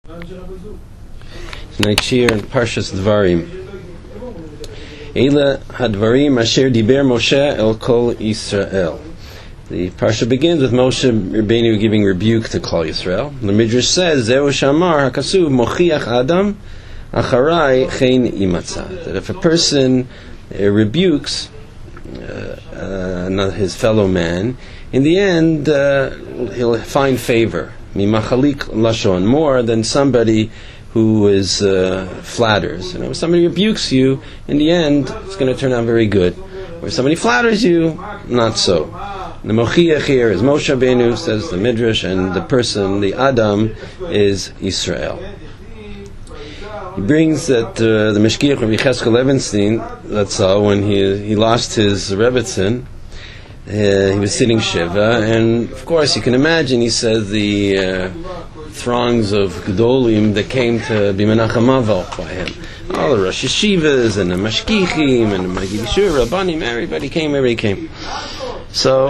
Tonight's shir in Parshas Dvarim. Eila hadvarim asher diber Moshe el kol Yisrael. The parsha begins with Moshe Rabbeinu giving rebuke to Klal Yisrael. The Midrash says, "Zeu shamar hakasuv mochiach adam acharai chen imatza." That if a person rebukes his fellow man, in the end he'll find favor. Mimachalik lashon, more than somebody who is flatters. You know, if somebody rebukes you, in the end it's going to turn out very good. Or if somebody flatters you, not so. The mochiach here is Moshe Rabbeinu, says the Midrash, and the person, the Adam, is Israel. He brings that the Meshkiach Rabbi Cheskel Levenstein, that's when he lost his Rebbetzin, he was sitting Shiva, and of course you can imagine, he says, the throngs of Gedolim that came to be Menachem Aval by him. All the Rosh Yeshivas and the Mashkichim and the Magid Yeshua, Rabbanim, everybody came. So,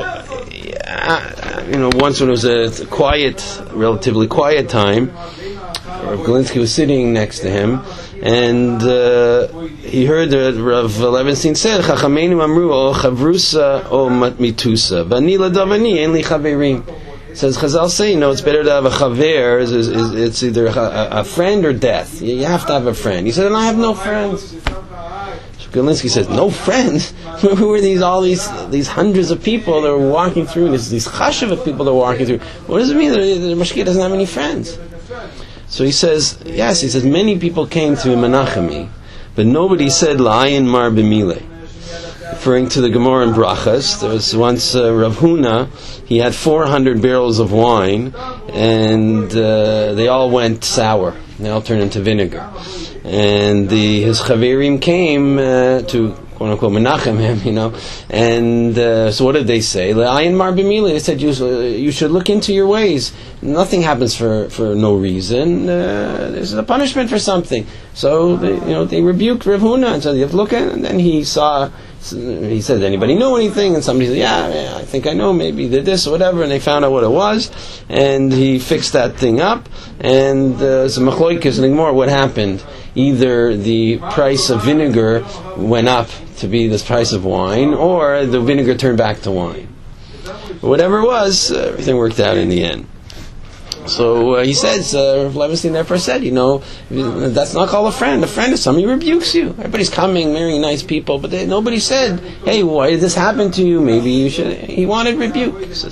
once when it was a relatively quiet time, Rav Galinsky was sitting next to him, and he heard that Rav Levenstein said, "Chachameinu amru o chavrusa o mitusa, v'ani ladavani en li chaverim." Says Chazal say, it's better to have a chaver. It's either a friend or death. You have to have a friend. He said, "And I have no friends." Galinsky says, "No friends? Who are these hundreds of people that are walking through? These chashuva people that are walking through. What does it mean that the Mashkiach doesn't have any friends?" So he says, yes, he says, many people came to Menachemi, but nobody said La'ayin Mar B'mile. Referring to the Gemara in Brachas, there was once Rav Huna, he had 400 barrels of wine, and they all went sour. They all turned into vinegar. And his chaverim came to quote unquote Menachem him, and so what did they say? Le'ayin Mar B'mile. They said you should look into your ways. Nothing happens for no reason. There's a punishment for something. So they rebuked Rav Huna and said, "You have to look at it." And then he said, "Anybody know anything?" And somebody said, "Yeah, I think I know. Maybe did this or whatever." And they found out what it was, and he fixed that thing up. And so Machloikis and more, what happened? Either the price of vinegar went up to be the price of wine, or the vinegar turned back to wine. But whatever it was, everything worked out in the end. So he says, Rav Levenstein therefore said, that's not called a friend. A friend is somebody who rebukes you. Everybody's coming, very nice people, but nobody said, "Hey, why did this happen to you? Maybe you should." He wanted rebuke. So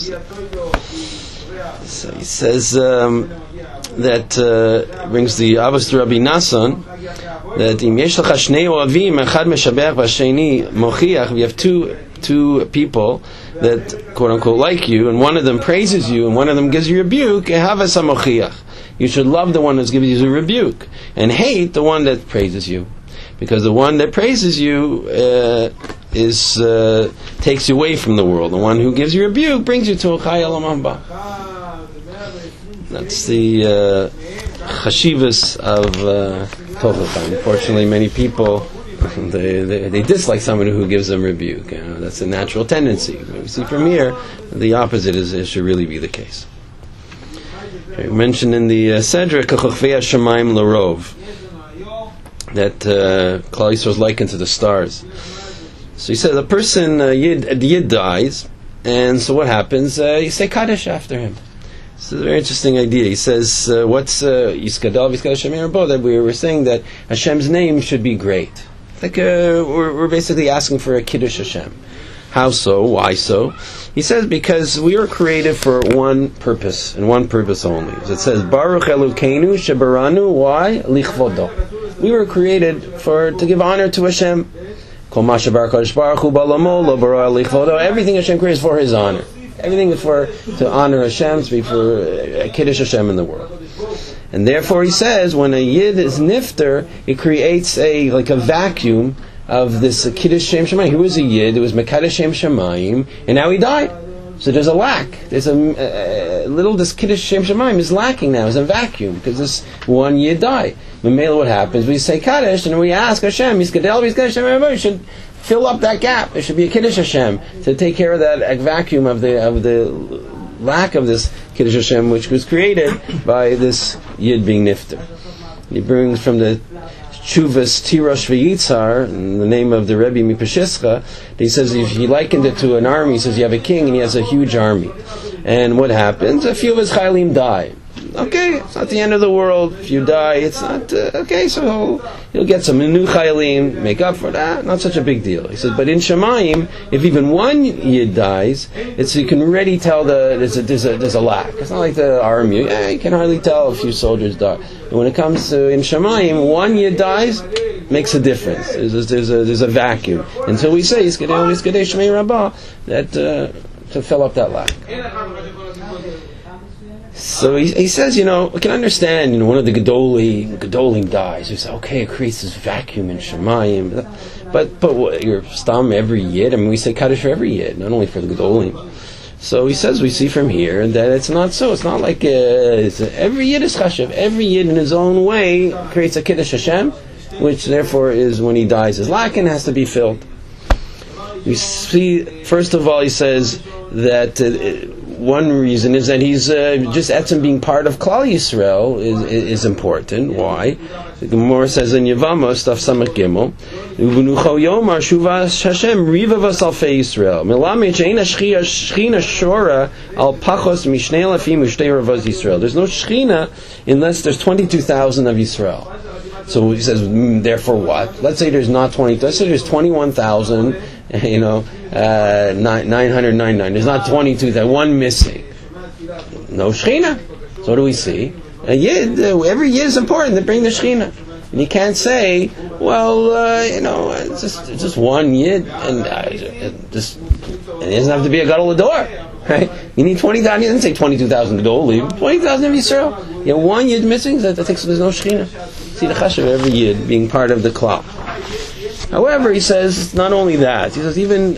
he says that brings the Avos to Rabbi Nassan, that im yesh lecha shnei oavim, echad meshabeach v'asheni mochiach, we have two people that quote unquote like you, and one of them praises you and one of them gives you rebuke, ehavas hamochiach. You should love the one that's giving you a rebuke and hate the one that praises you, because the one that praises you takes you away from the world. The one who gives you rebuke brings you to a chai olam haba. That's the chashivas of Tochacha. Unfortunately, many people they dislike somebody who gives them rebuke. That's a natural tendency. We see from here the opposite should really be the case. Okay, mentioned in the Sedra Kachofei Hashemayim Larov that Klal Yisrael is likened to the stars. So he says a person Yid dies, and so what happens? You say Kaddish after him. So it's a very interesting idea. He says, what's Yiskadal V'Yiskadal Hashem Yerbo? That we were saying that Hashem's name should be great. Like we're basically asking for a Kiddush Hashem. How so? Why so? He says because we were created for one purpose, and one purpose only. It says, Baruch Elokeinu Shebaranu, why? Lichvodo. We were created to give honor to Hashem. Everything Hashem creates for His honor. Everything is to honor Hashem, to be for Kiddush Hashem in the world. And therefore he says, when a Yid is nifter, it creates a vacuum of this Kiddush Shem Shemayim. He was a Yid, it was Mekadosh Shem Shemayim, and now he died. So there's a lack. There's this Kiddush Shem Shemayim is lacking now. It's a vacuum, because this one Yid died. Memela, what happens? We say Kaddish, and we ask Hashem, Yiskadel V'Yiskadal Hashem Yerbo, you should fill up that gap. There should be a Kiddush Hashem to take care of that vacuum of the lack of this Kiddush Hashem, which was created by this Yid being nifter. He brings from the Chuvas Tirosh V'Yitzhar, in the name of the Rebbe Mipashischa, he says if he likened it to an army, he says you have a king and he has a huge army. And what happens? A few of his Chaylim die. Okay, it's not the end of the world. If you die, it's not, okay, so he'll get some new Chaylim, make up for that, not such a big deal. He says, but in Shemayim, if even one Yid dies, you can already tell there's a lack. It's not like the army, you can hardly tell a few soldiers die. And when it comes to in Shemayim, one Yid dies, makes a difference. There's a vacuum. Until we say, Yiskadei Shmei Rabbah, that, to fill up that lack. So he says, we can understand, one of the Gedolim dies. We say, okay, it creates this vacuum in Shemayim. But what, you're stam every Yid? I mean, we say Kaddish for every Yid, not only for the Gedolim. So he says, we see from here that it's not so. It's not like every Yid is Chashav. Every Yid in his own way creates a Kiddush Hashem, which therefore is when he dies, his lakin has to be filled. We see, first of all, he says that one reason is that he's just etzem being part of Klal Yisrael is important. Why? The Gemara says in Yevamos, Daf Samach Gimel, Uvenucho Yomar Shuvas Hashem Rivavas Alfei Yisrael Melamed She'ein Shechina Shora Al Pachos Mishnei Alafim Ushtei Ravos Yisrael. There's no Shechina unless there's 22,000 of Yisrael. So he says, therefore what? Let's say there's not 20. Let's say there's 21,000. 999. There's not 22,000. One missing. No Shechina. So what do we see? A Yid, every Yid is important to bring the Shechina. And you can't say, well, it's just one Yid, and it doesn't have to be a Gadol Ador. Right? You need 20,000. He doesn't say 22,000 Gedolim. 20,000 of Yisrael. You have one Yid missing. That takes there's no Shechina. See the chashav of every Yid being part of the klal. However, he says not only that. He says even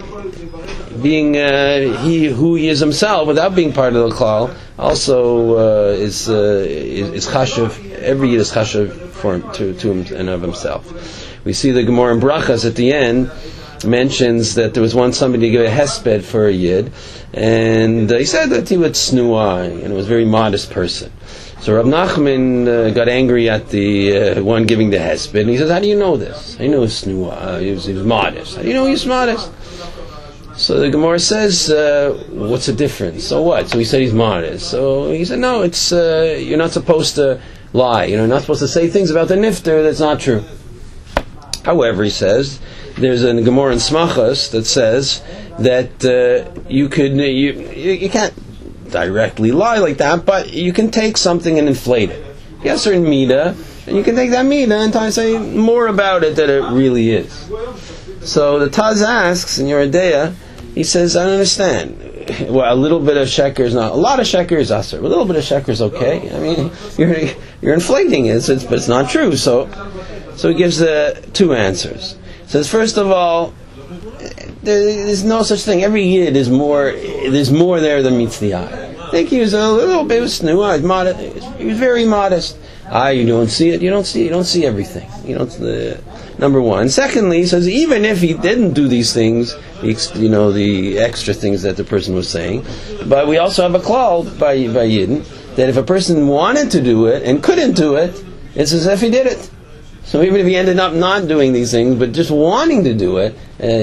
being who he is himself without being part of the klal also is chashav. Every Yid is chashav to him and of himself. We see the Gemara in Brachas at the end mentions that there was once somebody gave a hesped for a Yid, and he said that he was snua and was a very modest person. So Rav Nachman got angry at the one giving the hesped, and he says, how do you know this? How do you know he's snua? He was modest. How do you know he's modest? So the Gemara says, what's the difference? So what? So he said he's modest. So he said, no, it's you're not supposed to lie. You're not supposed to say things about the nifter that's not true. However, he says, there's a Gemara in Smachos that says that you can't directly lie like that, but you can take something and inflate it. You have a certain midah, and you can take that midah and say more about it than it really is. So the Taz asks in your Yeridea, he says, I don't understand. Well, a little bit of sheker is not. A lot of sheker is aser. A little bit of sheker is okay. I mean, you're inflating it, but it's not true. So he gives two answers. He says, first of all, there's no such thing. Every Yid is more. There's more there than meets the eye. I think he was a little bit of snua. He was very modest. You don't see it. You don't see everything. Number one. Secondly, he says even if he didn't do these things, the extra things that the person was saying, but we also have a klal by Yidden that if a person wanted to do it and couldn't do it, it's as if he did it. So even if he ended up not doing these things, but just wanting to do it,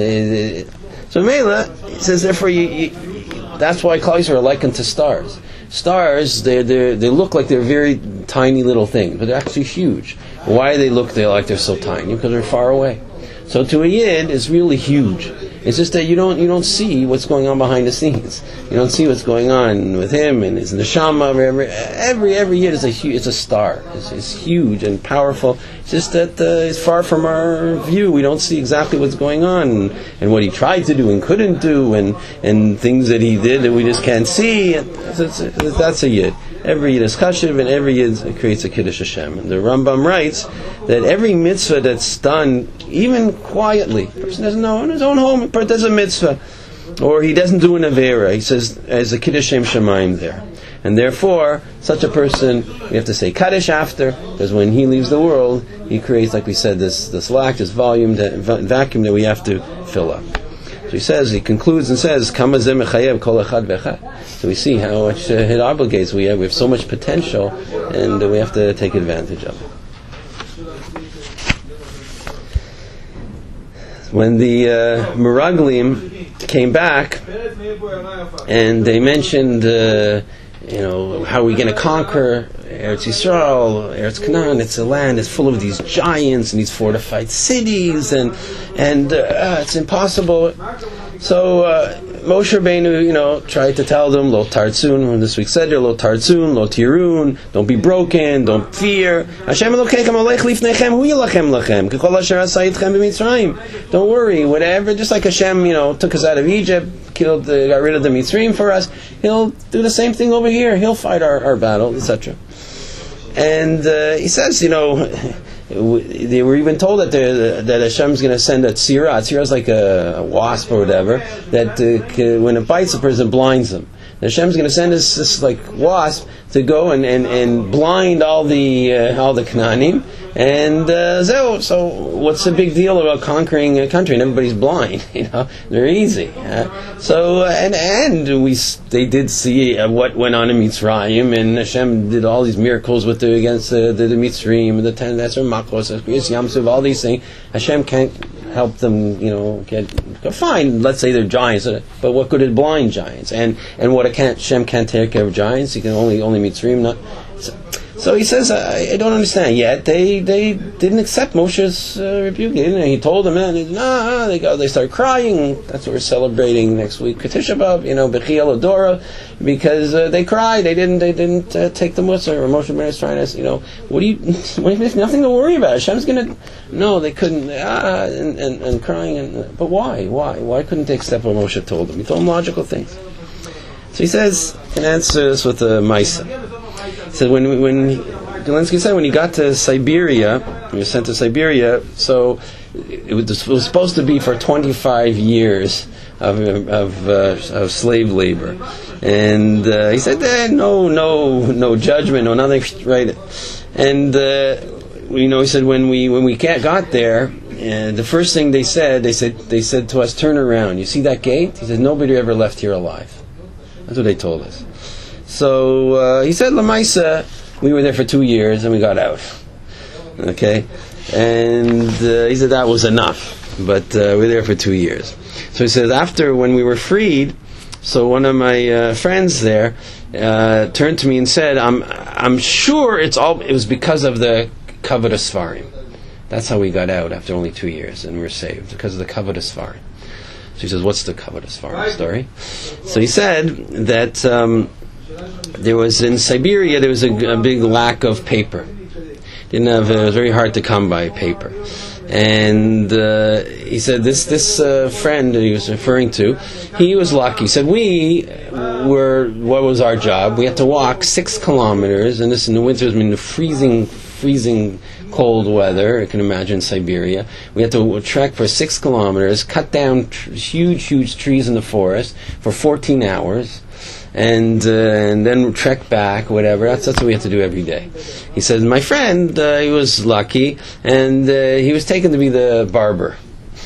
so Mela, he says, therefore, that's why Klal Yisrael are likened to stars. Stars, they look like they're very tiny little things, but they're actually huge. Why they look like they're so tiny? Because they're far away. So to a Yid, it's really huge. It's just that you don't see what's going on behind the scenes. You don't see what's going on with him and his neshama. Every Yid is a star. It's huge and powerful. It's just that it's far from our view. We don't see exactly what's going on and what he tried to do and couldn't do and things that he did that we just can't see. That's a Yid. Every Yid is chashiv, and every Yid creates a Kiddush Hashem. And the Rambam writes that every mitzvah that's done, even quietly, the person doesn't know in his own home, does a mitzvah, or he doesn't do an avera, he says, as a Kiddush Shem Shemayim there. And therefore, such a person, we have to say Kaddish after, because when he leaves the world, he creates, like we said, this lack, this volume, vacuum that we have to fill up. So he concludes and says, Kama zeh mechayev kol echad v'echad. So we see how much it obligates. We have so much potential, and we have to take advantage of it. When the Meraglim came back, and they mentioned, how are we going to conquer Eretz Yisrael, Eretz Canaan? It's a land that's full of these giants and these fortified cities, and it's impossible. So Moshe Rabbeinu, tried to tell them, Lo Tartzun, this week said there, Lo Tartzun, Lo Tirun, don't be broken, don't fear. Hashem Elokeichem Olech Lifnechem, Hu Yilachem Lachem, K'chol Asher Asa Yitchem B'Mitzrayim. Don't worry, whatever, just like Hashem, took us out of Egypt, got rid of the Mitzrayim for us, He'll do the same thing over here. He'll fight our battle, etc. And he says, they were even told that Hashem's going to send a tzira. A tzira is like a wasp or whatever, that when it bites a person, blinds them. Hashem's going to send this like wasp to go and blind all the Canaanim. And so what's the big deal about conquering a country and everybody's blind? They're easy. They did see what went on in Mitzrayim, and Hashem did all these miracles against the Mitzrayim, the 10 Esser Makos, Yamsuf, all these things. Hashem can't help them, get fine. Let's say they're giants, but what good is blind giants? And what Hashem can't take care of giants. He can only Mitzrayim, not. So he says, I don't understand yet. They didn't accept Moshe's rebuke. He told them, they start crying. That's what we're celebrating next week, Tisha B'Av, Bechiel Adora, because they cried. They didn't take the Musar. Or Moshe Rabbeinu is trying to, what do you? There's nothing to worry about. Hashem's gonna. No, they couldn't. And crying. But why? Why couldn't they accept what Moshe told them? He told them logical things. So he says, can answer this with a Maisa. He said when Galinsky said when he got to Siberia, he was sent to Siberia, so it was supposed to be for 25 years of slave labor, and he said no judgment, no nothing, right? And he said when we got there, the first thing they said to us, turn around. You see that gate? He said nobody ever left here alive. That's what they told us. So he said, Lamaisa, we were there for 2 years and we got out. Okay? And he said that was enough. But we were there for 2 years. So he says, after when we were freed, so one of my friends there turned to me and said, I'm sure it was because of the Kavod Sfarim. That's how we got out after only 2 years and we were saved, because of the Kavod Sfarim. So he says, what's the Kavod Sfarim story? So he said that there was in Siberia, there was a big lack of paper. It was very hard to come by paper. And he said this friend that he was referring to, he was lucky. He said what was our job? We had to walk 6 kilometers, and this in the winter was in the freezing cold weather. You can imagine Siberia. We had to trek for 6 kilometers, cut down huge trees in the forest for 14 hours, and then trek back, whatever. That's what we had to do every day. He said, my friend, he was lucky, and he was taken to be the barber.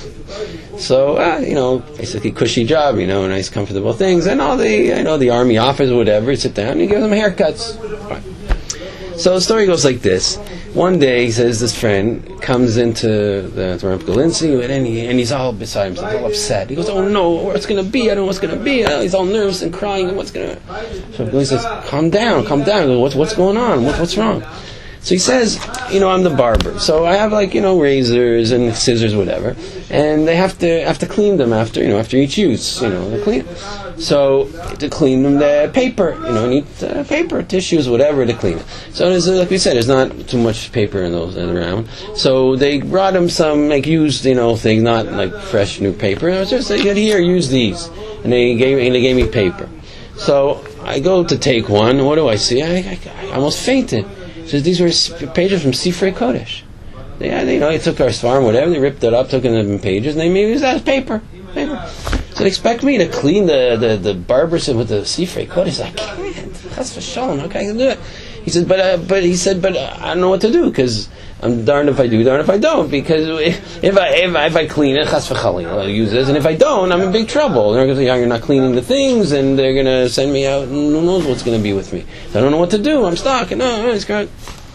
So, basically cushy job, nice comfortable things, and all the army offers or whatever, you sit down and you give them haircuts. Right. So the story goes like this. One day, he says, this friend comes into the Rav Galinsky, and he's all beside himself, all upset. He goes, oh no, what's going to be? I don't know what's going to be. He's all nervous and crying, and what's going to... So Galinsky says, calm down. What's going on? What's wrong? So he says, I'm the barber, so I have razors and scissors, whatever, and they have to clean them after each use, they clean. So to clean them, the paper, need paper, tissues, whatever to clean it. So there's, like we said, there's not too much paper in those around. So they brought him some used, things, not like fresh new paper. I was just like, here, use these, and they gave me paper. So I go to take one. What do I see? I almost fainted. So these were pages from Sifrei Kodesh. They took our Svarim, whatever, they ripped it up, took them in pages, and they made it as paper. So they expect me to clean the barber with the Sifrei Kodesh. I can't. That's for shalom. Okay, I can do it. He said, but I don't know what to do, because I'm darned if I do, darned if I don't, because if I clean it, chas v'chali, I'll use this, and if I don't, I'm in big trouble. They're going to say, you're not cleaning the things, and they're going to send me out, and who knows what's going to be with me. So I don't know what to do, I'm stuck, and it's great.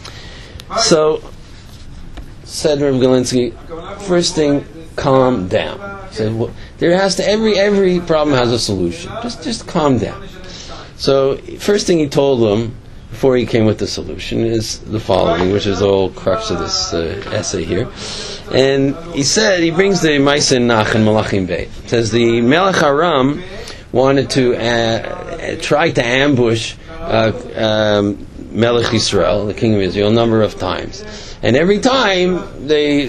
So, said Reb Galinsky, first thing, calm down. So there has to, every problem has a solution. Just calm down. So, first thing he told them, before he came with the solution, is the following, which is the whole crux of this essay here. And he said, he brings the Maaseh Nach in Malachim Beit. It says the Melech Aram wanted to try to ambush Melech Yisrael, the king of Israel, a number of times. And every time, the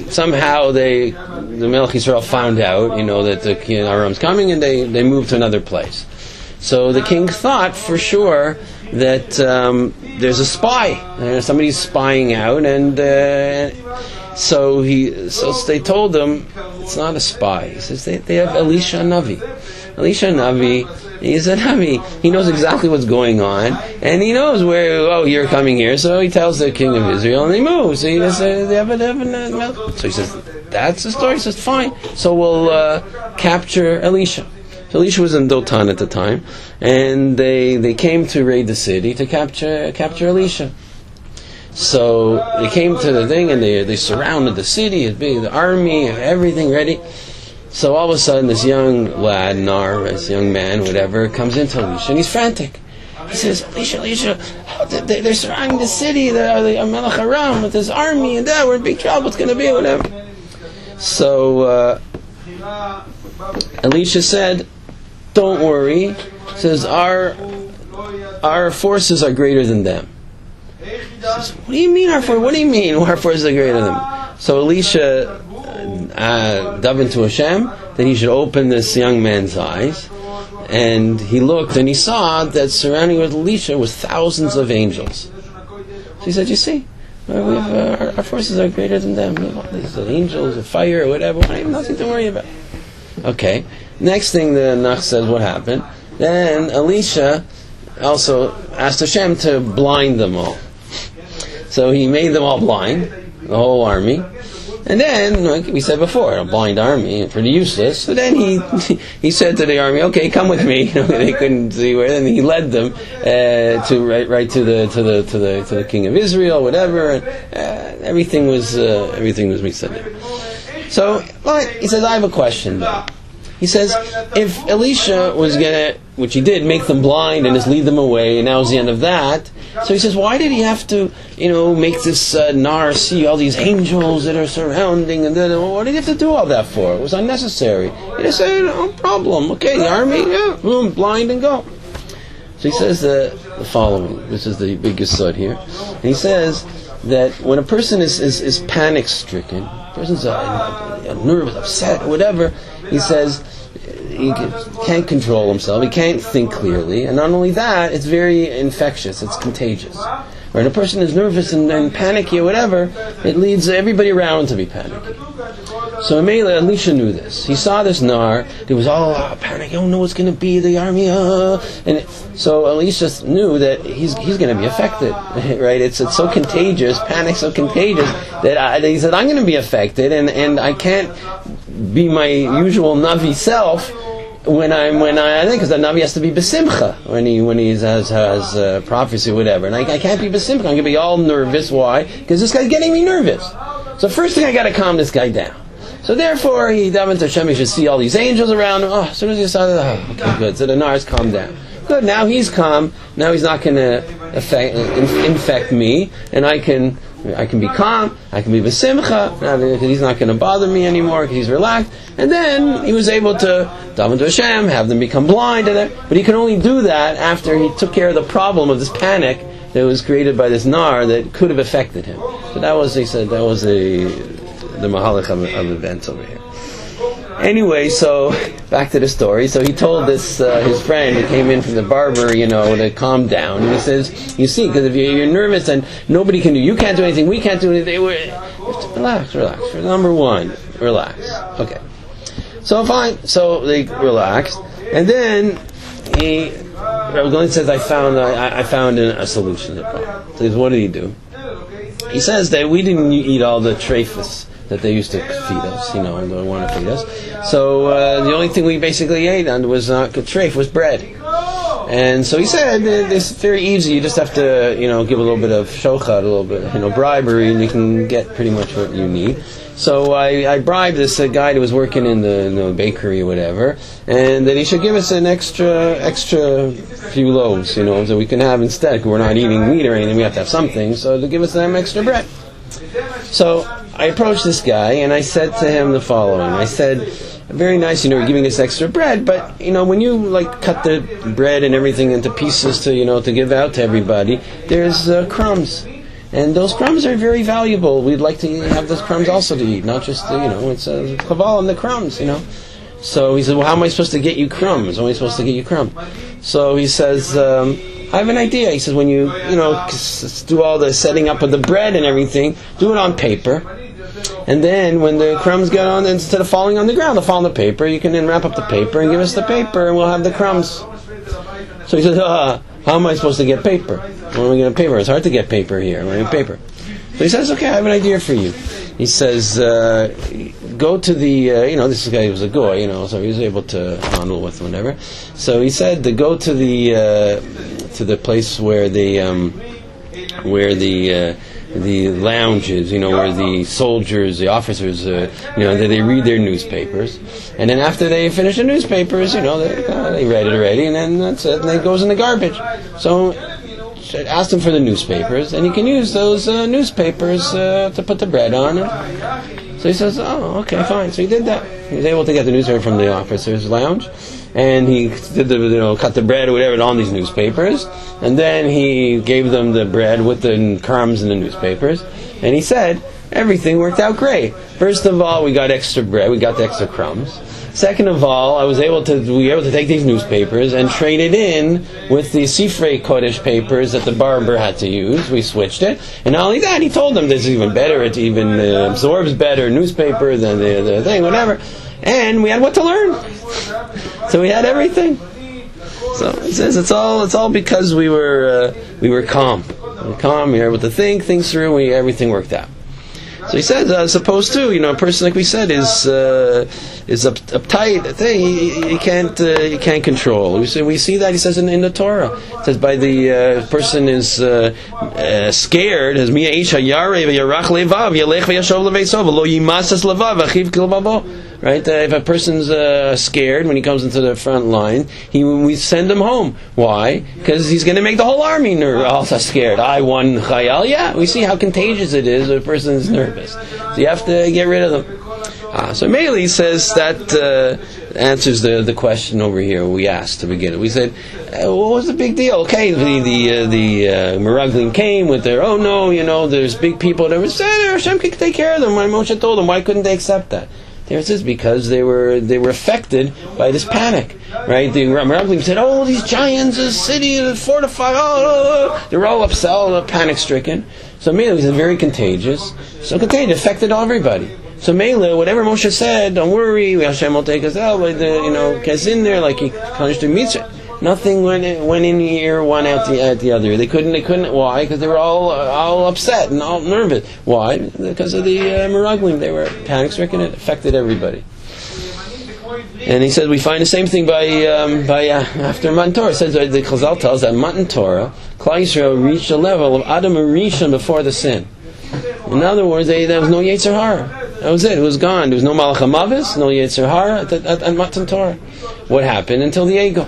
Melech Yisrael found out, that the king of Aram's coming, and they moved to another place. So the king thought for sure that there's a spy, somebody's spying out, and so they told him it's not a spy. He says they have Elisha Navi. Elisha Navi, he's a Navi. He knows exactly what's going on, and he knows where. You're coming here, so he tells the king of Israel, and they move. So he says they have So he says that's the story. He says fine. So we'll capture Elisha. Elisha was in Dotan at the time, and they came to raid the city to capture Elisha. So they came to the thing, and they surrounded the city, the army, everything ready. So all of a sudden, this young lad, this young man, whatever, comes into Elisha, and he's frantic. He says, Elisha, they're surrounding the city, the Melech Aram with his army, and we're in big trouble, what's going to be, whatever. So Elisha said, don't worry. Says our forces are greater than them. Says, what do you mean our forces? What do you mean our forces are greater than them? So Elisha dove into Hashem that he should open this young man's eyes, and he looked and he saw that surrounding with Elisha was thousands of angels. So he said, "You see, our forces are greater than them. These angels, of fire, or whatever. Nothing to worry about." Okay. Next thing the Nach says, what happened? Then Elisha also asked Hashem to blind them all. So he made them all blind, the whole army. And then, like we said before, a blind army, pretty useless. So then he said to the army, "Okay, come with me." They couldn't see where. And he led them to right to the king of Israel, whatever. Everything was mitzvah. So he says, "I have a question though." He says, if Elisha was going to, which he did, make them blind and just lead them away, and that was the end of that. So he says, why did he have to, make this Nar see all these angels that are surrounding, and what did he have to do all that for? It was unnecessary. He just said, no problem. Okay, the army, boom, blind and go. So he says the following. This is the biggest side here. And he says that when a person is panic-stricken, a person's nervous, upset, whatever, he says he can't control himself, he can't think clearly, and not only that, it's very infectious, it's contagious. When a person is nervous and panicky or whatever, it leads everybody around to be panicky. So Elisha knew this. He saw this Nar, it was all panic, I don't know what's going to be, the army, and so Elisha knew that he's going to be affected, right? It's so contagious, panic's so contagious, that he said, I'm going to be affected, and I can't be my usual Navi self when I think, because the Navi has to be besimcha when he has prophecy or whatever, and I can't be besimcha. I'm going to be all nervous. Why? Because this guy's getting me nervous. So first thing, I got to calm this guy down. So therefore, he davened to Hashem. He should see all these angels around him. As soon as he saw that, okay, good. So the Nar's calmed down. Good. Now he's calm. Now he's not going to infect me, and I can be calm, I can be besimcha, because he's not going to bother me anymore, because he's relaxed. And then he was able to daven to Hashem, have them become blind, but he could only do that after he took care of the problem of this panic that was created by this Nar that could have affected him. So that was, he said, the mahalach of events over here. Anyway, so back to the story. So he told this his friend who came in from the barber, to calm down. And he says, "You see, because if you're nervous and nobody can do, you can't do anything, we can't do anything. Relax. Number one, relax. Okay. So fine. So they relaxed, and then Rabbi Glenn says, I found a solution to the problem. So he says, what did he do? He says that we didn't eat all the treifas that they used to feed us, they want to feed us. So the only thing we basically ate on was not treif, was bread. And so he said, it's very easy. You just have to, give a little bit of shochad, a little bit, bribery, and you can get pretty much what you need. So I bribed this guy that was working in the bakery or whatever, and that he should give us an extra few loaves, so we can have instead, because we're not eating meat or anything, we have to have something, so to give us some extra bread. So I approached this guy, and I said to him the following. I said, very nice, you're giving us extra bread, but, when you, cut the bread and everything into pieces to give out to everybody, there's crumbs. And those crumbs are very valuable. We'd like to have those crumbs also to eat, not just, it's a chaval on the crumbs, So he said, well, how am I supposed to get you crumbs? How am I supposed to get you crumbs? So he says, I have an idea. He says, when you, do all the setting up of the bread and everything, do it on paper. And then when the crumbs get on, instead of falling on the ground, they'll fall on the paper. You can then wrap up the paper and give us the paper, and we'll have the crumbs. So he says, how am I supposed to get paper? When am I going to paper? It's hard to get paper here. I'm going to paper. So he says, okay, I have an idea for you. He says, go to the, this guy was a goy, so he was able to handle with whatever. So he said to go to the place where the lounges, where the soldiers, the officers, they read their newspapers, and then after they finish the newspapers, they read it already, and then that's it, and it goes in the garbage. So asked him for the newspapers, and he can use those newspapers to put the bread on. So he says, oh, okay, fine. So he did that. He was able to get the newspaper from the officers' lounge, and he did cut the bread or whatever on these newspapers, and then he gave them the bread with the crumbs in the newspapers, and he said everything worked out great. First of all, we got extra bread, we got the extra crumbs. Second of all, we were able to take these newspapers and trade it in with the Sifrei Kodesh papers that the barber had to use. We switched it, and not only that, he told them this is even better. It even absorbs better newspaper than the thing, whatever. And we had what to learn. So we had everything. So he says it's all because we were calm. We were calm. We were able to think things through. Everything worked out. So he says, as opposed to, a person like we said is uptight. He can't control. We see that, he says in the Torah. It says by the person is scared. As Mia Isha Yareh v'Yarach Levav Yalech v'Yashov Leveisov Lo Yimasas Levav Achiv Kilbabo. Right? If a person's scared when he comes into the front line, we send him home. Why? Because he's going to make the whole army also scared. I won Chayal. Yeah, we see how contagious it is if a person is nervous. So you have to get rid of them. So Meili says that answers the question over here we asked to begin. We said, what was the big deal? Okay, the Meraglim came with their, there's big people that were saying, Hashem can take care of them. When Moshe told them, why couldn't they accept that? There it says because they were affected by this panic, right? The Meraglim said, these giants, this city is fortified, they're all upset, all panic-stricken. So Meili was very contagious. So contagious, affected everybody. So Meili, whatever Moshe said, don't worry, Hashem will take us out, gets in there like he punished the mitzvah. Nothing went in here, one out the other. They couldn't. Why? Because they were all upset and all nervous. Why? Because of the Meraglim. They were panic-stricken. It affected everybody. And he said we find the same thing by after Matan Torah. It says the Chazal tells that Matan Torah, Klal Yisrael reached a level of Adam Rishon before the sin. In other words, there was no Yetzer Hara. That was it. It was gone. There was no Malach HaMavis, no Yetzer Hara at Matan Torah. What happened until the Ego?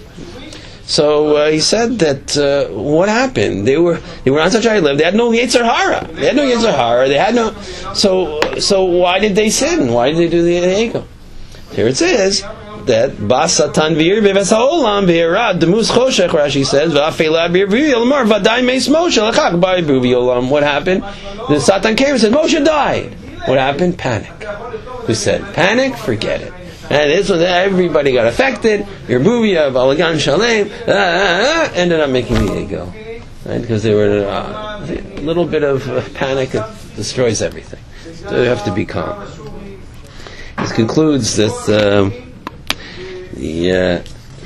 So he said that what happened? They were on such a high level. They had no Yetzer Hara. They had no. So why did they sin? Why did they do the ego? Here it says that Basatan v'Yirbe v'Saolam v'Yirad Demus Choshech. Rashi says v'Afela v'Yirbe v'Daim Meis Moshe l'Chak Ba'Yibu v'Yolam. What happened? The Satan came and said Moshe died. What happened? Panic. Who said panic? Forget it. And this one, everybody got affected. Yerbuvia, Balagan Shalem, ended up making the ego. Right? Because they were a little bit of panic that destroys everything. So you have to be calm. This concludes this,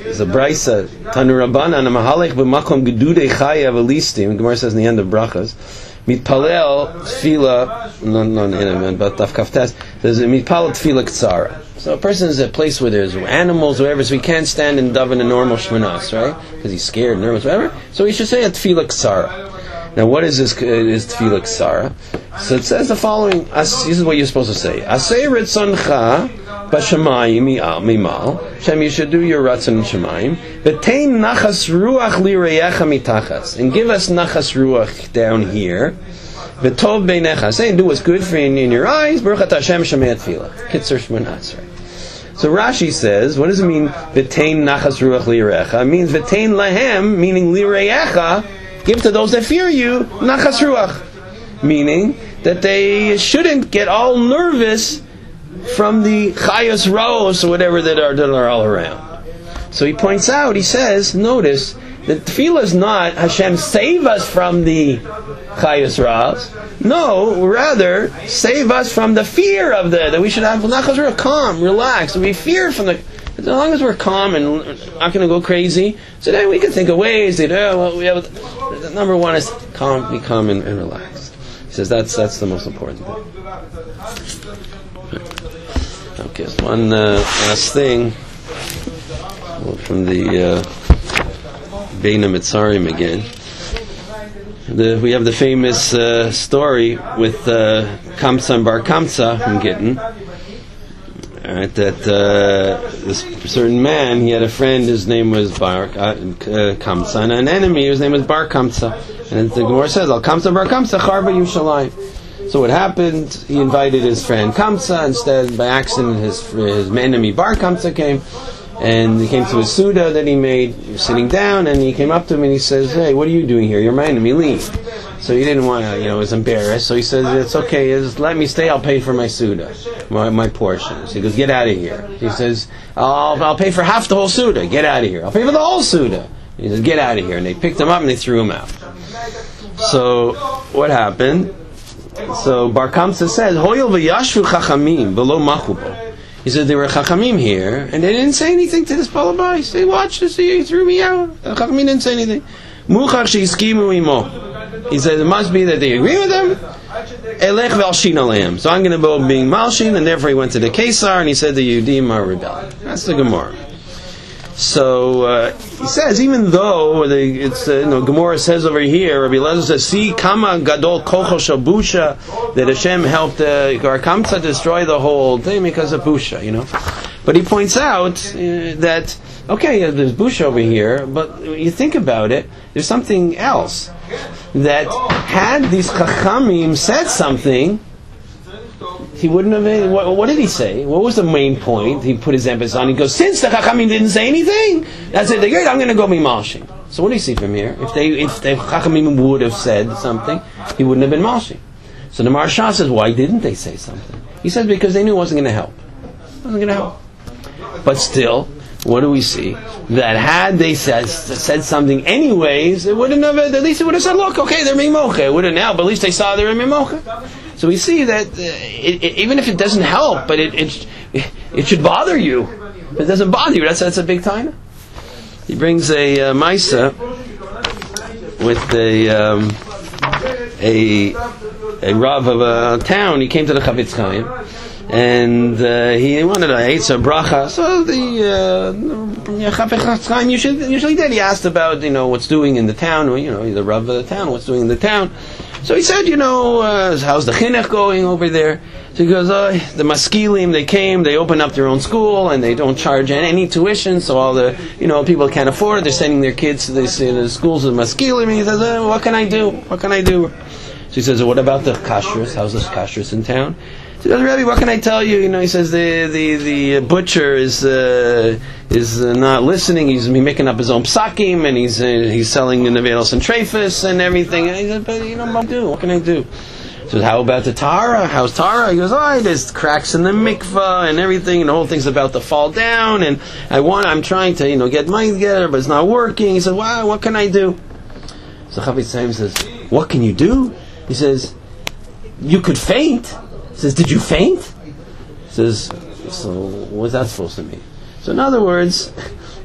there's a brisa Tanu Rabbanan Mahalech b'makom gedudei chaya v'listim. Gemara says in the end of brachas, mitpalel tefila. No, but Daf Kaftes there's a mitpalel tefila ktsara. So a person is at a place where there's animals, whatever, so he can't stand and daven a normal shmanas, right? Because he's scared, nervous, whatever. So he should say a tefila ktsara. Now, what is this? Is tefila ktsara? So it says the following. This is what you're supposed to say. Asay ritzoncha b'shamayim mimal. Shem, you should do your ratzon in shamayim. V'tein nachas ruach lireyecha mitachas, and give us nachas ruach down here. V'tov beinecha. Say and do what's good for you in your eyes. Baruch atah Hashem shamei tefila. Kitzur shmanas. Right? So Rashi says, what does it mean? V'tein nachas ruach lireyecha. It means v'tein lahem, meaning lireyecha. Give to those that fear you, nachas ruach, meaning that they shouldn't get all nervous from the chayos raos or whatever that are all around. So he points out, he says, notice that tefillah is not Hashem save us from the chayos raos. No, rather save us from the fear of that we should have nachas ruach, calm, relax. We fear from the. As long as we're calm and not going to go crazy, so then we can think of ways that we have. Number one is be calm and relaxed. He says that's the most important thing. Okay, one last thing from the Bein HaMetzarim again. We have the famous story with Kamsa and Bar Kamsa from Gittin. Right, that this certain man, he had a friend, his name was Bar Kamsa, and an enemy, his name was Bar Kamsa. And the Gemara says, Al Kamsa Bar Kamsa Charba Yushalayim. So what happened, he invited his friend Kamsa, instead, by accident, his enemy Bar Kamsa came, and he came to a Suda that he made. He was sitting down, and he came up to him and he says, hey, what are you doing here? You're my enemy, leave. So he didn't want to, he was embarrassed. So he says, it's okay, just let me stay, I'll pay for my Suda, my portion. So he goes, get out of here. He says, I'll pay for half the whole Suda, get out of here. I'll pay for the whole Suda. He says, get out of here. And they picked him up and they threw him out. So what happened? So Bar Kamsa says, Hoyel v'yashvu chachamim v'lo machubo. He said, there were chachamim here, and they didn't say anything to this balabais. They watched this, he threw me out. The chachamim didn't say anything. Muchach she'iskimu imo. He said, it must be that they agree with him. Elech v'alshin aleim. So I'm going to go being malshin, and therefore he went to the Kesar, and he said the Yehudim are rebelling. That's the Gemara. So he says, even though Gemara says over here, Rabbi Elazar says, see, kama gadol kocho shabusha, that Hashem helped Bar Kamsa destroy the whole thing because of busha, But he points out that, okay, there's busha over here, but you think about it, there's something else. That had these chachamim said something, he wouldn't have. What did he say? What was the main point? He put his emphasis on. He goes, since the chachamim didn't say anything, that's it. They're great. I'm going to go be malshing. So what do you see from here? If the chachamim would have said something, he wouldn't have been malshing. So the Maharsha says, why didn't they say something? He says because they knew it wasn't going to help. It wasn't going to help. But still, what do we see? That had they said something anyways, it wouldn't have. At least it would have said, look, okay, they're mimocha. It wouldn't now, but at least they saw they were mimocha. So we see that even if it doesn't help, but it should bother you. If it doesn't bother you, that's a big taina. He brings a Maisa with a Rav of a town. He came to the Chavetz Chaim, and he wanted a Eitzah bracha. So the Chavetz Chaim usually did. He asked about what's doing in the town, the Rav of the town, what's doing in the town. So he said, how's the chinuch going over there? So he goes, the maskilim, they came, they opened up their own school, and they don't charge any tuition, so all the, people can't afford it, they're sending their kids to the schools of maskilim, and he says, what can I do? What can I do? So he says, what about the kashrus? How's the kashrus in town? So he goes, Rebbe, what can I tell you? He says the butcher is not listening. He's making up his own psakim, and he's selling nevelos and treifus and everything. And he said, but what can I do? So how about the Tara? How's Tara? He goes, there's cracks in the mikvah and everything, and the whole thing's about to fall down. And I'm trying to get mine together, but it's not working. He said, wow, what can I do? So Chavetz Chaim says, what can you do? He says, you could faint. He says, did you faint? He says, so what's that supposed to mean? So in other words,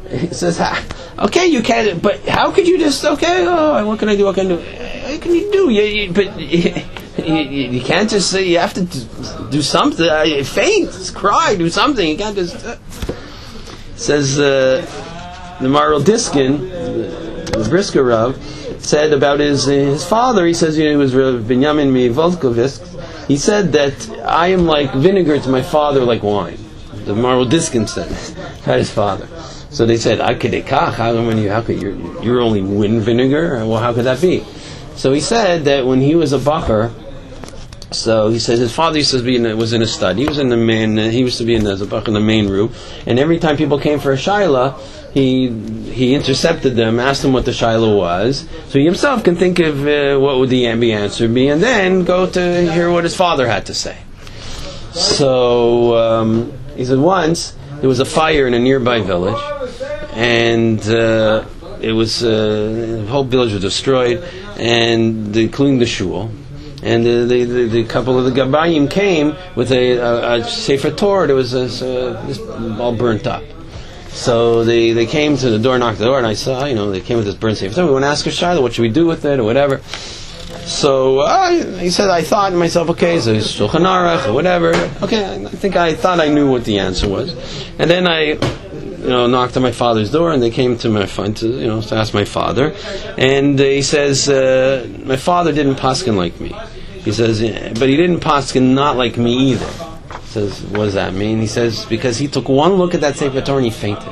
He says, okay, you can't, but how could you just, okay, what can I do, what can I do? What can you do? But you can't just say, you have to do something, faint, cry, do something, you can't just... Says the Maral Diskin, the Brisker Rav, said about his father, he says, he was Binyamin Volkovsk, he said that I am like vinegar to my father like wine. The Maral Diskin said about his father. So they said, how could you're only wind vinegar? Well, how could that be? So he said that when he was a bacher, so he says his father used to was in a stud. He was in the main. He used to be as a bacher in the main room, and every time people came for a shaila, he intercepted them, asked them what the shaila was, so he himself can think of what would the answer be, and then go to hear what his father had to say. So he said once there was a fire in a nearby village, and it was the whole village was destroyed, and including the shul. And the couple of the Gabayim came with a Sefer Torah that was all burnt up. So they came to the door, knocked the door, and I saw, they came with this burnt Sefer Torah. We want to ask a Shiloh, what should we do with it, or whatever. So he said, I thought to myself, okay, so Shulchan Aruch, or whatever. Okay, I thought I knew what the answer was. And then I knocked on my father's door, and they came to my front to ask my father. And he says, my father didn't paskin like me. He says, but he didn't paskin not like me either. He says, what does that mean? He says, because he took one look at that Sefer Torah and he fainted.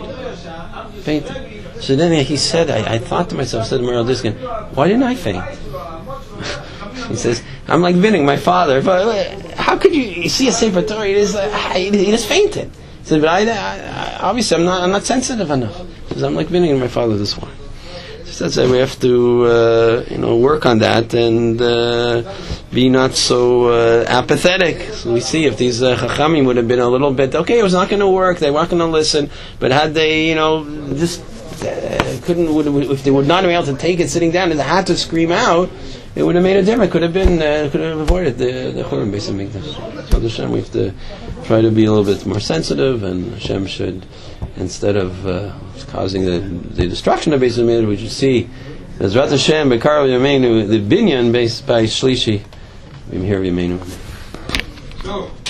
So then he said, I thought to myself, said to Maral Diskin, why didn't I faint? He says, I'm like Vinning, my father. But how could you see a Sefer Torah? He just fainted. He said, but I obviously I'm not sensitive enough. He says, I'm like Vinning, my father this one. So that's why we have to work on that and be not so apathetic. So we see if these Chachamim would have been a little bit, okay, it was not going to work, they weren't going to listen, but had they, just if they would not have been able to take it sitting down and they had to scream out, it would have made a difference. Could have avoided the Churban Beis Hamikdash. So Hashem, we have to try to be a little bit more sensitive, and Hashem should, instead of causing the destruction of Beis Hamikdash, we should see Bezrat Hashem Bekarav Yameinu, the binyan based by Shlishi Bimhir Yameinu.